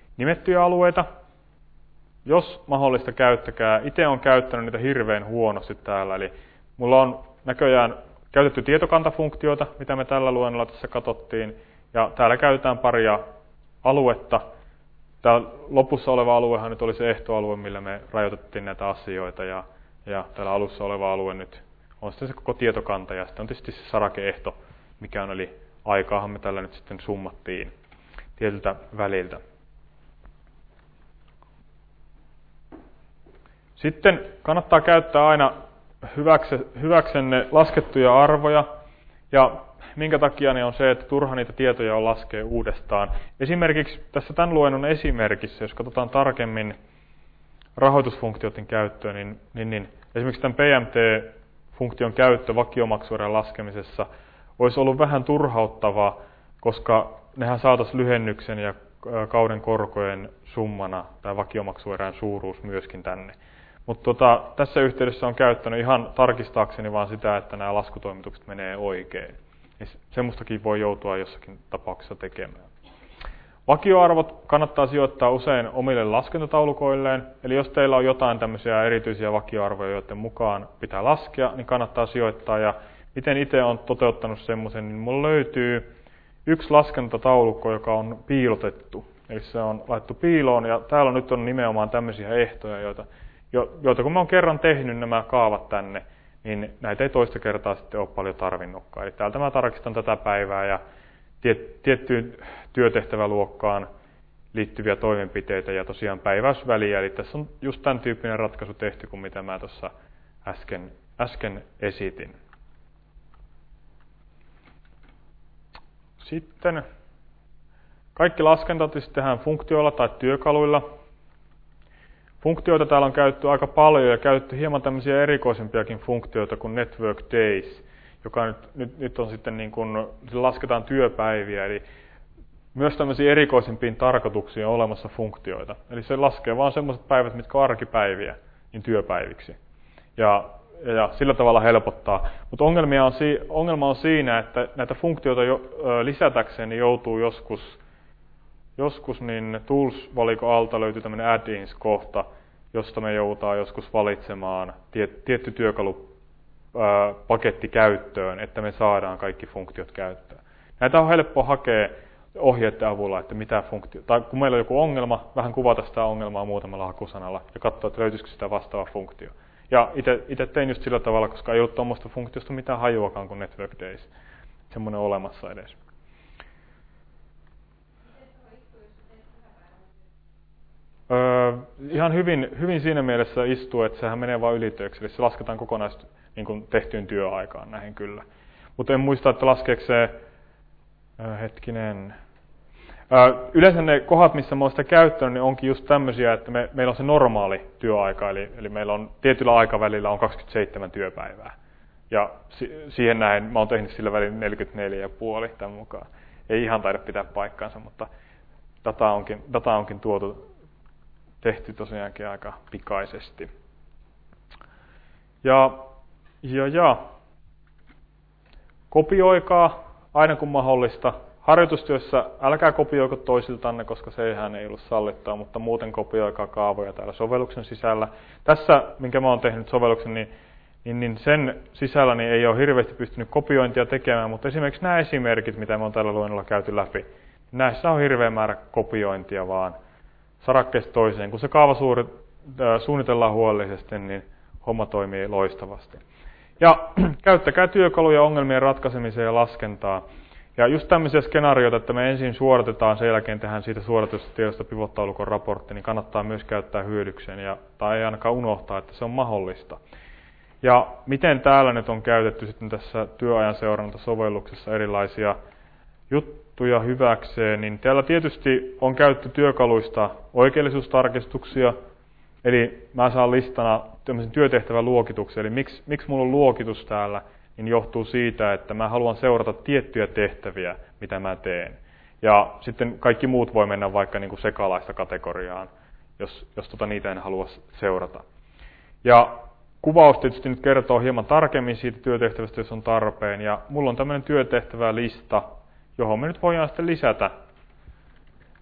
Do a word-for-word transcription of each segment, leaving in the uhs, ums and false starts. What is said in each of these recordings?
nimettyjä alueita. Jos mahdollista, käyttäkää. Itse olen käyttänyt niitä hirveän huonosti täällä. Eli mulla on näköjään käytetty tietokantafunktioita, mitä me tällä luennolla tässä katsottiin. Ja täällä käytetään paria aluetta. Tämä lopussa oleva aluehan nyt oli se ehtoalue, millä me rajoitettiin näitä asioita. Ja, ja täällä alussa oleva alue nyt on sitten se koko tietokanta. Ja sitten on tietysti se sarakeehto, mikä on, eli aikaahan me tällä nyt sitten summattiin tietyltä väliltä. Sitten kannattaa käyttää aina hyväksenne laskettuja arvoja, ja minkä takia ne on se, että turha niitä tietoja on laskea uudestaan. Esimerkiksi tässä tämän luennon esimerkissä, jos katsotaan tarkemmin rahoitusfunktioiden käyttöä, niin, niin, niin esimerkiksi tämän P M T-funktion käyttö vakiomaksuerän laskemisessa olisi ollut vähän turhauttavaa, koska nehän saataisiin lyhennyksen ja kauden korkojen summana, tai vakiomaksuerän suuruus myöskin tänne. Mutta tota, tässä yhteydessä on käyttänyt ihan tarkistaakseni vaan sitä, että nämä laskutoimitukset menee oikein. Ja semmoistakin voi joutua jossakin tapauksessa tekemään. Vakioarvot kannattaa sijoittaa usein omille laskentataulukoilleen. Eli jos teillä on jotain tämmöisiä erityisiä vakioarvoja, joiden mukaan pitää laskea, niin kannattaa sijoittaa. Ja miten itse olen toteuttanut semmoisen, niin mulla löytyy yksi laskentataulukko, joka on piilotettu. Eli se on laittu piiloon, ja täällä nyt on nimenomaan tämmöisiä ehtoja, joita Jo, joita kun mä oon kerran tehnyt nämä kaavat tänne, niin näitä ei toista kertaa sitten ole paljon tarvinnutkaan. Eli täältä mä tarkistan tätä päivää ja tiet, tiettyyn työtehtäväluokkaan liittyviä toimenpiteitä ja tosiaan päiväysväliä. Eli tässä on just tämän tyyppinen ratkaisu tehty kuin mitä mä tuossa äsken, äsken esitin. Sitten kaikki laskentat tehdään funktioilla tai työkaluilla. Funktioita täällä on käytetty aika paljon ja käytetty hieman tämmöisiä erikoisempiakin funktioita kuin network days, joka nyt, nyt, nyt on sitten niin kuin, lasketaan työpäiviä, eli myös tämmöisiä erikoisempiin tarkoituksiin on olemassa funktioita. Eli se laskee vaan semmoiset päivät, mitkä on arkipäiviä, niin työpäiviksi. Ja, ja sillä tavalla helpottaa. Mutta ongelmia on, ongelma on siinä, että näitä funktioita jo, lisätäkseen niin joutuu joskus Joskus niin Tools-valikon alta löytyy tämmöinen add-ins-kohta, josta me joudutaan joskus valitsemaan tiet, tietty työkalupaketti käyttöön, että me saadaan kaikki funktiot käyttöön. Näitä on helppo hakea ohjeiden avulla, että mitä funktio, tai kun meillä on joku ongelma, vähän kuvata sitä ongelmaa muutamalla hakusanalla ja katsoa, että löytyisikö sitä vastaava funktio. Ja itse tein just sillä tavalla, koska ei ollut tuommoista funktiosta mitään hajuakaan kuin network days. Semmoinen olemassa edes. Öö, ihan hyvin, hyvin siinä mielessä istuu, että sehän menee vain ylitöiksi, eli se lasketaan kokonaisesti niin kuin tehtyyn työaikaan näihin kyllä. Mutta en muista, että laskeeko se, öö, hetkinen, öö, yleensä ne kohdat, missä mä oon sitä käyttänyt, niin onkin just tämmöisiä, että me, meillä on se normaali työaika, eli, eli meillä on tietyllä aikavälillä on kaksikymmentäseitsemän työpäivää. Ja si, siihen näin mä oon tehnyt sillä välillä neljäkymmentäneljä pilkku viisi tämän mukaan. Ei ihan taida pitää paikkaansa, mutta data onkin, data onkin tuotu. Tehty tosiaankin aika pikaisesti. Ja, ja, ja kopioikaa aina kun mahdollista. Harjoitustyössä älkää kopioiko toisiltanne, koska sehän ei ollut sallittua, mutta muuten kopioikaa kaavoja täällä sovelluksen sisällä. Tässä, minkä mä oon tehnyt sovelluksen, niin, niin, niin sen sisällä niin ei ole hirveästi pystynyt kopiointia tekemään, mutta esimerkiksi nämä esimerkit, mitä me on tällä luennolla käyty läpi, näissä on hirveä määrä kopiointia vaan sarakkeesta toiseen. Kun se kaava suuri, äh, suunnitellaan huolellisesti, niin homma toimii loistavasti. Ja käyttäkää työkaluja ongelmien ratkaisemiseen ja laskentaa. Ja just tämmöisiä skenaarioita, että me ensin suoritetaan, sen jälkeen tehdään siitä suoritetusta tiedosta pivottaulukon raportti, niin kannattaa myös käyttää hyödykseen, ja, tai ei ainakaan unohtaa, että se on mahdollista. Ja miten täällä nyt on käytetty sitten tässä työajan seurantasovelluksessa erilaisia juttuja hyväkseen, niin täällä tietysti on käytetty työkaluista oikeellisuustarkistuksia, eli mä saan listana tämmöisen työtehtävän luokituksen, eli miksi, miksi mulla on luokitus täällä, niin johtuu siitä, että mä haluan seurata tiettyjä tehtäviä, mitä mä teen. Ja sitten kaikki muut voi mennä vaikka niin kuin sekalaista kategoriaan, jos, jos tota niitä en halua seurata. Ja kuvaus tietysti nyt kertoo hieman tarkemmin siitä työtehtävästä, jos on tarpeen. Ja mulla on tämmöinen työtehtävälista, johon me nyt voidaan sitten lisätä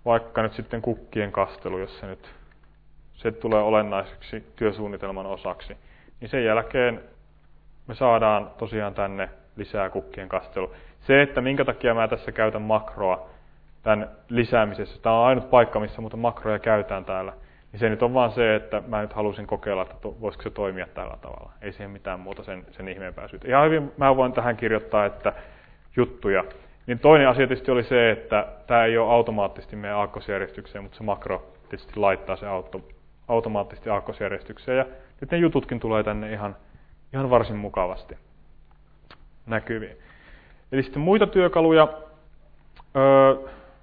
vaikka nyt sitten kukkien kastelu, jos se nyt se tulee olennaiseksi työsuunnitelman osaksi, niin sen jälkeen me saadaan tosiaan tänne lisää kukkien kastelu. Se, että minkä takia mä tässä käytän makroa tämän lisäämisessä, tämä on ainut paikka, missä muuta makroja käytään täällä, niin se nyt on vaan se, että mä nyt halusin kokeilla, että to, voisiko se toimia tällä tavalla. Ei siihen mitään muuta sen, sen ihmeempää syytä. Ihan hyvin mä voin tähän kirjoittaa, että juttuja. Niin toinen asia tietysti oli se, että tämä ei ole automaattisesti meidän aakkosjärjestykseen, mutta se makro tietysti laittaa se auto, automaattisesti aakkosjärjestykseen. Ja nyt ne jututkin tulee tänne ihan, ihan varsin mukavasti näkyviin. Eli sitten muita työkaluja. Öö,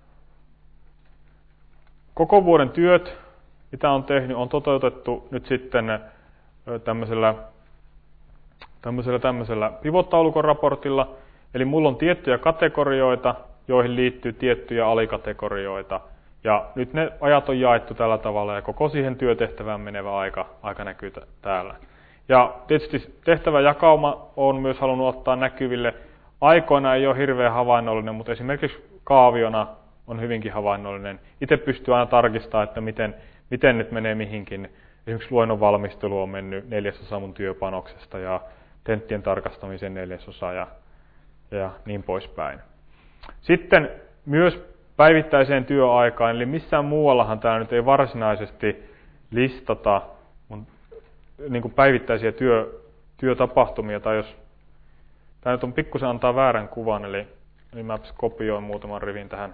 koko vuoden työt, mitä on tehnyt, on toteutettu nyt sitten tämmöisellä, tämmöisellä, tämmöisellä pivot-taulukon raportilla. Eli mulla on tiettyjä kategorioita, joihin liittyy tiettyjä alikategorioita. Ja nyt ne ajat on jaettu tällä tavalla ja koko siihen työtehtävään menevä aika, aika näkyy t- täällä. Ja tietysti tehtäväjakauma on myös halunnut ottaa näkyville. Aikoina ei ole hirveän havainnollinen, mutta esimerkiksi kaaviona on hyvinkin havainnollinen. Itse pystyy aina tarkistamaan, että miten, miten nyt menee mihinkin. Esimerkiksi luennon valmistelu on mennyt neljäsosa mun työpanoksesta ja tenttien tarkastamisen neljäsosa ja, ja niin poispäin. Sitten myös päivittäiseen työaikaan, eli missään muuallahan täällä nyt ei varsinaisesti listata mun, niin kuin päivittäisiä työ, työtapahtumia, tai jos tämä nyt on pikkusen antaa väärän kuvan, eli, eli mä kopioin muutaman rivin tähän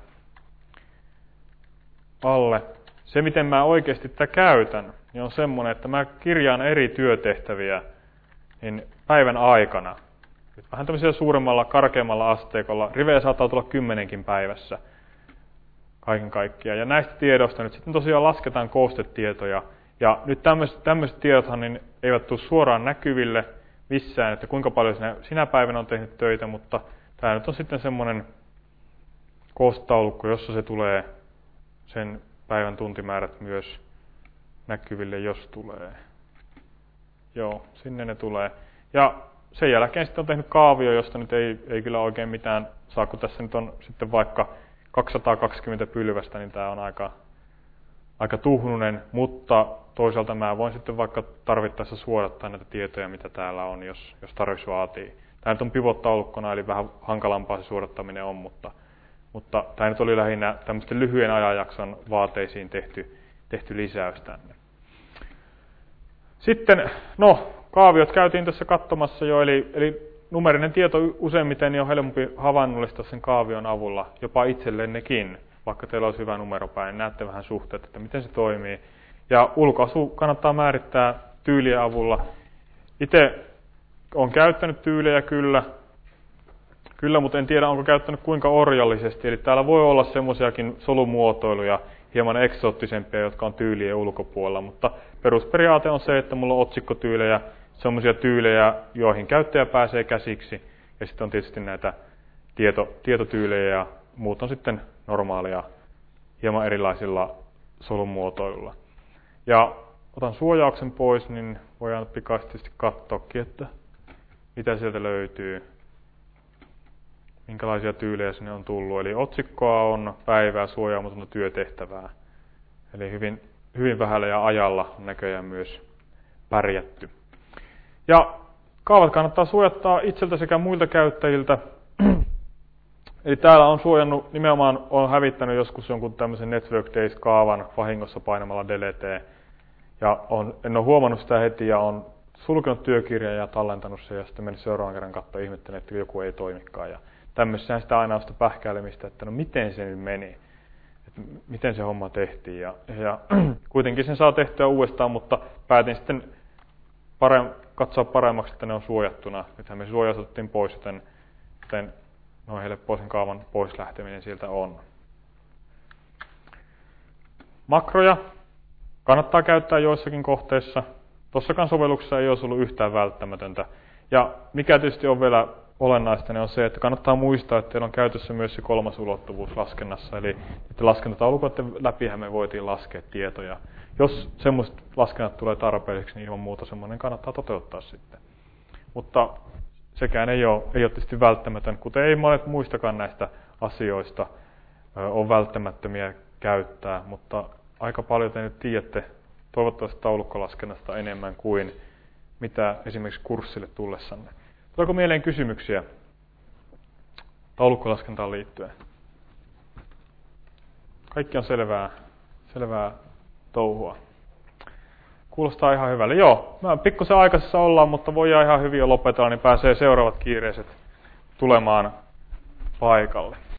alle. Se, miten mä oikeasti tätä käytän, niin on semmoinen, että mä kirjaan eri työtehtäviä niin päivän aikana. Vähän tämmöisellä suuremmalla, karkeammalla asteikolla. Rivejä saattaa tulla kymmenenkin päivässä kaiken kaikkiaan. Ja näistä tiedoista nyt sitten tosiaan lasketaan koostetietoja. Ja nyt tämmöiset, tämmöiset tiedothan niin eivät tule suoraan näkyville missään, että kuinka paljon sinä, sinä päivänä on tehnyt töitä, mutta tämä nyt on sitten semmoinen koostaulukko, jossa se tulee sen päivän tuntimäärät myös näkyville, jos tulee. Joo, sinne ne tulee. Ja sen jälkeen sitten on tehnyt kaavio, josta nyt ei, ei kyllä oikein mitään saa, kun tässä nyt on sitten vaikka kaksisataakaksikymmentä pylvästä, niin tämä on aika, aika tuhnunen, mutta toisaalta mä voin sitten vaikka tarvittaessa suodattaa näitä tietoja, mitä täällä on, jos, jos tarvis vaatii. Tämä nyt on pivot-taulukkona, eli vähän hankalampaa se suodattaminen on, mutta, mutta tämä nyt oli lähinnä tämmöisten lyhyen ajanjakson vaateisiin tehty, tehty lisäys tänne. Sitten, no, kaaviot käytiin tässä katsomassa jo, eli, eli numerinen tieto useimmiten niin on helpompi havainnollistaa sen kaavion avulla, jopa itsellennekin, vaikka teillä olisi hyvä numeropäin, niin näette vähän suhteet, että miten se toimii. Ja ulkoasu kannattaa määrittää tyylien avulla. Itse olen käyttänyt tyylejä kyllä, kyllä, mutta en tiedä onko käyttänyt kuinka orjallisesti. Eli täällä voi olla semmoisiakin solumuotoiluja, hieman eksoottisempia, jotka on tyylien ulkopuolella, mutta perusperiaate on se, että mulla on otsikkotyylejä, semmoisia tyylejä, joihin käyttäjä pääsee käsiksi, ja sitten on tietysti näitä tieto, tietotyylejä, ja muut on sitten normaalia, hieman erilaisilla solumuotoilulla. Ja otan suojauksen pois, niin voidaan pikaisesti katsoakin, että mitä sieltä löytyy, minkälaisia tyylejä sinne on tullut. Eli otsikkoa on päivää, suojaamatonta työtehtävää. Eli hyvin, hyvin vähällä ja ajalla on näköjään myös pärjätty. Ja kaavat kannattaa suojattaa itseltä sekä muilta käyttäjiltä. Eli täällä on suojannut, nimenomaan on hävittänyt joskus jonkun tämmöisen Network Days-kaavan vahingossa painamalla delete. Ja on, en ole huomannut sitä heti ja on sulkenut työkirjan ja tallentanut sen ja sitten mennyt seuraavan kerran katsoa ihmettelen, että joku ei toimikaan. Ja tämmöisessä sitä aina on sitä pähkäilemistä, että no miten se nyt meni, että miten se homma tehtiin. Ja, ja kuitenkin sen saa tehtyä uudestaan, mutta päätin sitten parem, katsoa paremmaksi, että ne on suojattuna. Nythän me suojaus otettiin pois, joten, joten noin helppoisen kaavan pois lähteminen sieltä on. Makroja kannattaa käyttää joissakin kohteissa. Tuossakaan sovelluksessa ei olisi ollut yhtään välttämätöntä. Ja mikä tietysti on vielä olennaista, niin on se, että kannattaa muistaa, että teillä on käytössä myös se kolmas ulottuvuus laskennassa. Eli että laskentataulukoiden läpihän me voitiin laskea tietoja. Jos semmoiset laskennat tulee tarpeelliseksi, niin ilman muuta semmoinen kannattaa toteuttaa sitten. Mutta sekään ei ole, ei ole tietysti välttämätön, kuten ei monet muistakaan näistä asioista ole välttämättömiä käyttää, mutta aika paljon te nyt tiedätte toivottavasti taulukkolaskennasta enemmän kuin mitä esimerkiksi kurssille tullessanne. Tuleeko mieleen kysymyksiä taulukkolaskentaan liittyen? Kaikki on selvää, selvää touhua. Kuulostaa ihan hyvälle. Joo, mä pikkusen aikaisessa ollaan, mutta voidaan ihan hyvin jo lopetella, niin pääsee seuraavat kiireiset tulemaan paikalle.